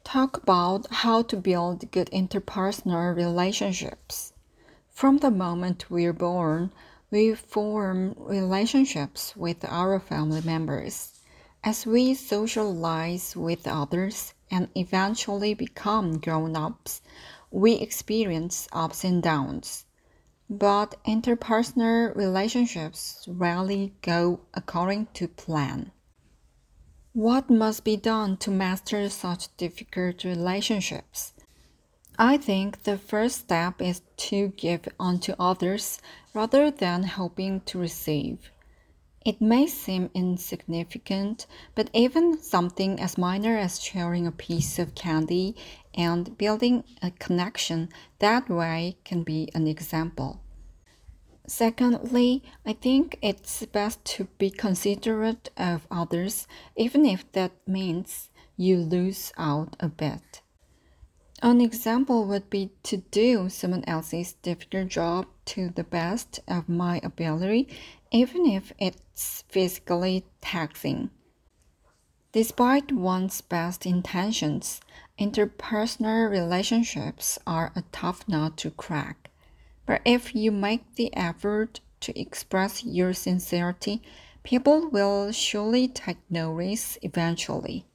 Talk about how to build good interpersonal relationships. From the moment we're born, we form relationships with our family members. As we socialize with others and eventually become grown ups, we experience ups and downs. But interpersonal relationships rarely go according to plan. What must be done to master such difficult relationships? I think the first step is to give unto others rather than hoping to receive. It may seem insignificant, but even something as minor as sharing a piece of candy and building a connection that way can be an example. Secondly, I think it's best to be considerate of others, even if that means you lose out a bit. An example would be to do someone else's difficult job to the best of my ability, even if it's physically taxing. Despite one's best intentions, interpersonal relationships are a tough nut to crack. But if you make the effort to express your sincerity, people will surely take notice eventually.